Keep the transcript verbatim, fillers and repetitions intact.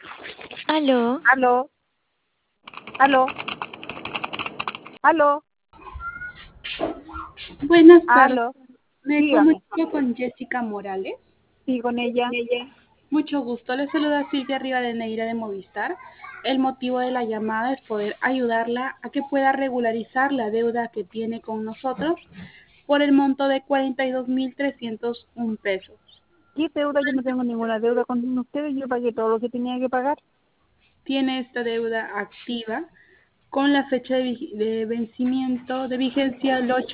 Aló, Aló, aló, aló, Buenas tardes. aló, Me dígame, comunico con Jessica Morales. sí, con ella. Mucho gusto. Le saluda Silvia Rivadeneira de Movistar. El motivo de la llamada es poder ayudarla a que pueda regularizar la deuda que tiene con nosotros por el monto de cuarenta y dos mil trescientos un pesos. ¿Qué deuda? Yo no tengo ninguna deuda con ustedes, yo pagué todo lo que tenía que pagar. Tiene esta deuda activa con la fecha de, vi- de vencimiento de vigencia el ocho